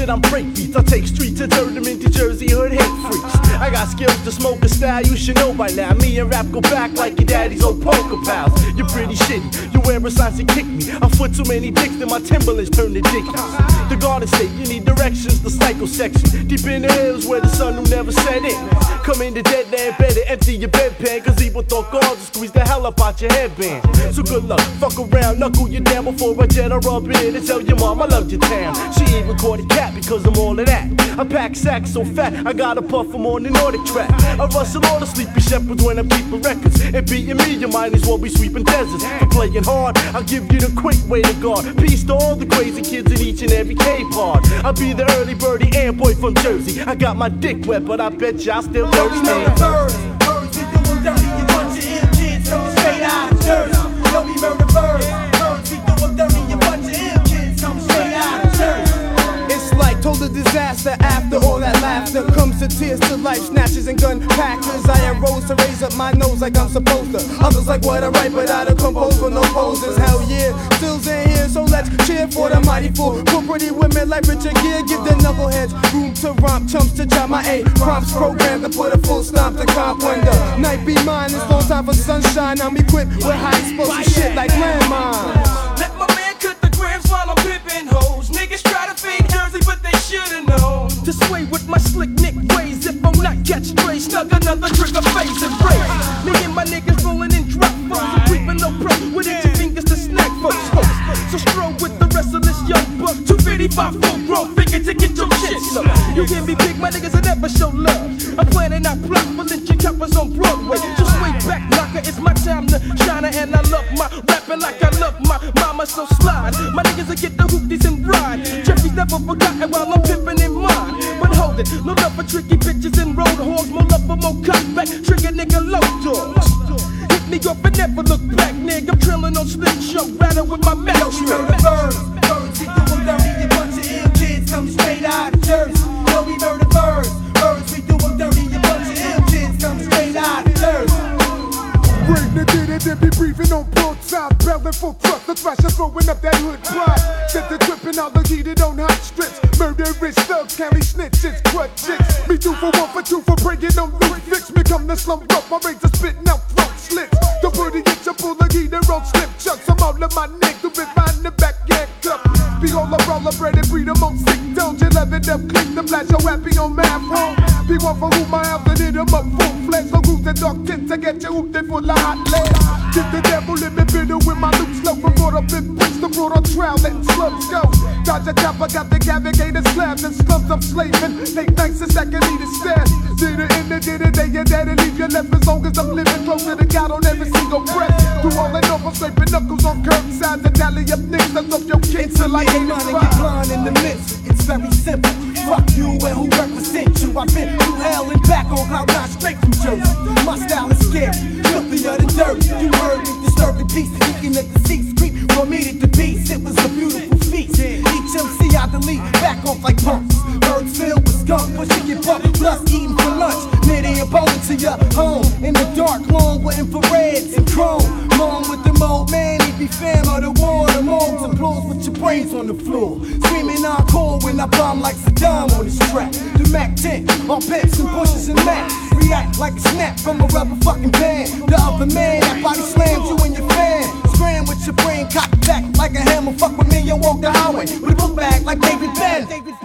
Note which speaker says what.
Speaker 1: that I'm break beats. I take streets and turn them into Jersey hood hate freaks. I got skills to smoke a style you should know by now. Me and rap go back like your daddy's old poker pals. You're pretty shitty, you wear a signs to kick me. I foot too many dicks that my Timberlands turn to dickies. The Garden State, you need directions, the psycho section. Deep in the hills where the sun will never set in. Come in the dead land, better empty your bedpan, cause evil thought God will squeeze the hell up out your headband. So good luck, fuck around, knuckle you down before I jet her up in and tell your mom I love your town. She even caught a cat because I'm all of that. I pack sacks so fat, I gotta puff them on the Nordic track. I rustle all the sleepy shepherds when I'm keeping records. And beating me, you might as well be sweeping deserts. For playing hard, I'll give you the quick way to guard. Peace to all the crazy kids in each and every cave part. I'll be the early birdie and boy from Jersey. I got my dick wet, but I bet y'all still dirty.
Speaker 2: Birds, we doing dirty, you bunch of ill kids coming straight out of Jersey. Don't be murder birds, we doing dirty, you bunch of ill kids coming straight out of Jersey.
Speaker 3: It's like total disaster after all that laughter comes to tears to life, snatches and gun packers. I arose to raise up my nose like I'm supposed to. Others like what I write, but I don't compose for no poses. Hell yeah, still's in here, so let's cheer for the mighty fool. For pretty women like Richard Gere, give the knuckleheads room to romp, chumps to jam my A. Prompts programmed to put a full stop to comp when the night be mine. It's no time for sunshine. I'm equipped with high explosive shit like landmines.
Speaker 2: Let my man cut the grams while I'm pimping hoes. Niggas try to fade Jersey, but they should've known
Speaker 4: to sway with my slick Nick ways. If I'm not catch stray, snug another trigger face and break. Me and my niggas rolling in drop foes and creeping no pro with itchy fingers to snack folks. So stroll with the rest of this young buck. 255 full grown figure to get your shit slow. You hear me big, my niggas will never show love. I'm planning out plot for lynching choppers on Broadway. So sway back, knocker, it's my time to shine. And I love my rapping like I love my mama, so slide. My niggas will get the hoopties and ride. Jeffrey's never forgotten while I'm pimping in mine. But hold it, no love for tricky bitches and road hogs. More love for more cutback, trigger nigga low dogs. Hit me up and never look back, nigga. I'm trailing on Slick Show, rattle with my match.
Speaker 2: Yo, we murder birds, we doing dirty, you bunch of ill kids coming straight out of Jersey. Yo, we murder birds, we doing dirty, you bunch of ill kids coming straight out of Jersey.
Speaker 5: Bring the did it and be breathing on broadside, belling full truck, the thrasher throwing up that hood pride. Set the tripping all the heated on hot strips. Murderous thugs, county snitches, crud chicks. Me 2 for 1 for 2 for bringing on loot fix. Become the slum rough, my razor spitting out throat slits. The booty gets a full of heater on slip chucks. I'm all in my neck, the rip behind the back, yanked up. Behold, I roll a bread and breed them on sick. Don't you love it up, click the flash, you're happy on math home. Be one for whom I have to hit them up full flesh. So who's the dark tint to get you hooped in full of hot lead. Get the devil in me bitter with my loot slow. From brought up in Princeton, brought on trial, letting slums go. Dodge a chopper, got the navigator slabs and slums I'm slaving. Late nights and second need a stash. Did it in the day, your daddy leave you left as long as I'm living closer to God on every single breath. Do all and over, scraping knuckles on curbsides and tally up niggas that's up your kids till I ain't
Speaker 3: Money get blind in the midst. It's very simple. Fuck you and who represent you. I've been through hell and back on cloud nine straight from Jersey. My style is scary, filthier than dirty. You heard me, disturbing peace, speaking at the seats creep from me to the beast. It was a beautiful feast. Each MC I delete, back off like punks. Birds filled with skunk, pushing your butt, plus eating for lunch. Knitting a bowling to your home in the dark, long with infrareds and chrome. Long with the old man, he be fam of the war. The moles applause with your brains on the floor. Screaming encore when I bomb like Saddam on this track. The Mac 10, all pimps and bushes and max. React like a snap from a rubber fucking band. The upper man, that body slams you and your fan. Scram with your brain, cock back like a hammer. Fuck with me and walk the highway with a book bag like David Ben.